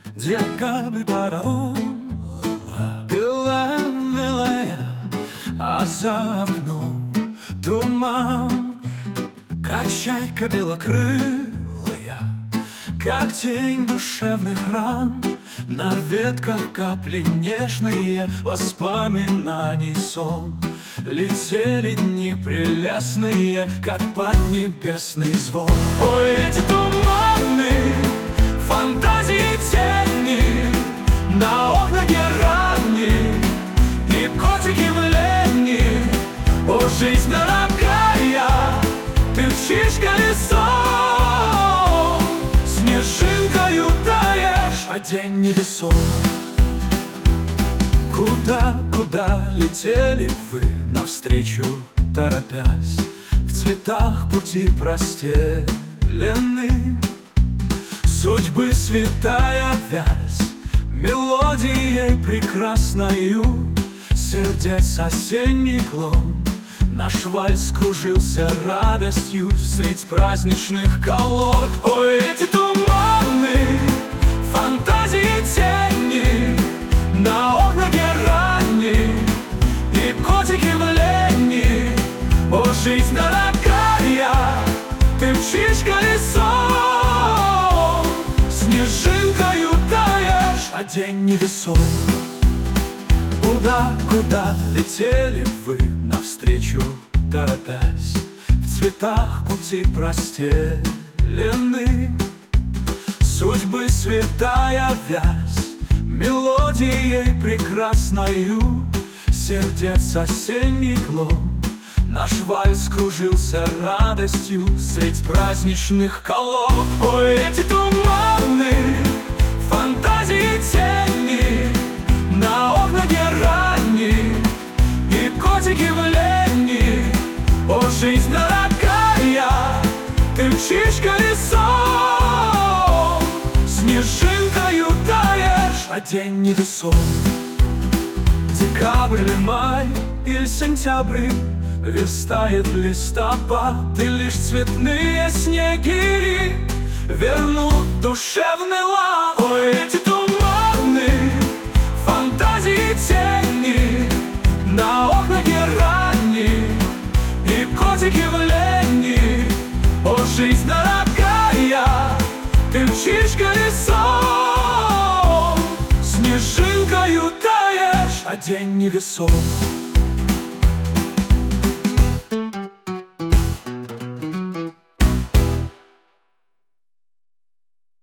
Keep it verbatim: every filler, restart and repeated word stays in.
Декабрь паром, белая, белая, а за окном туман, как чайка белокрылая, как тень душевных ран. На ветках капли нежные воспоминаний сон. Летели дни прелестные, как поднебесный звон. Ой, эти туманы, фантазии тени, на окнах герани и котики в лени. О, жизнь дорогая, ты мчишь колесом, снежинкою таешь, а день невесом. Куда, куда летели вы навстречу, торопясь? В цветах пути простелены, судьбы святая вязь, мелодией прекрасною сердец осенний клон. Наш вальс кружился радостью средь праздничных колод. Ой, эти туманы, фантазии тени, на окнах герани и котики в лени. О, жизнь дорогая, ты мчишь колесом, снежинкою таешь, а день невесом. Куда, куда летели вы навстречу, торопясь? В цветах пути простелены, судьбы святая вязь, мелодией прекрасною сердец осенний клон. Наш вальс кружился радостью средь праздничных колонн. Ой, эти туманы, фантазии тени, на окнах герани и котики в лени. О, жизнь дорогая, ты мчишь колесом, снежинкою таешь, а день невесом. Декабрь или май, или сентябрь, верстает листопад, и лишь цветные снеги вернут душевный лад. Ой, эти туманы, фантазии тени, на окнах герани и котики в лени. О, жизнь дорогая, ты мчишь колесом, снежинкою таешь, а день невесом.